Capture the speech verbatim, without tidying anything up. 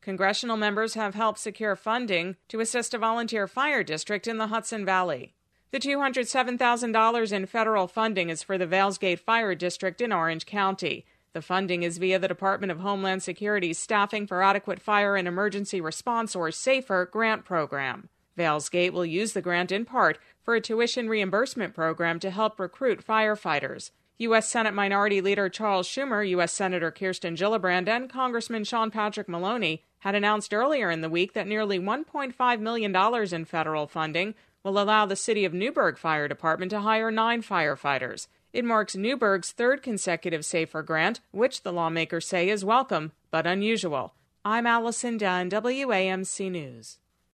Congressional members have helped secure funding to assist a volunteer fire district in the Hudson Valley. The two hundred seven thousand dollars in federal funding is for the Vailsgate Fire District in Orange County. The funding is via the Department of Homeland Security's Staffing for Adequate Fire and Emergency Response, or SAFER, grant program. Vailsgate will use the grant in part for a tuition reimbursement program to help recruit firefighters. U S. Senate Minority Leader Charles Schumer, U S. Senator Kirsten Gillibrand, and Congressman Sean Patrick Maloney had announced earlier in the week that nearly one point five million dollars in federal funding will allow the City of Newburgh Fire Department to hire nine firefighters. It marks Newburgh's third consecutive SAFER grant, which the lawmakers say is welcome but unusual. I'm Allison Dunn, W A M C News.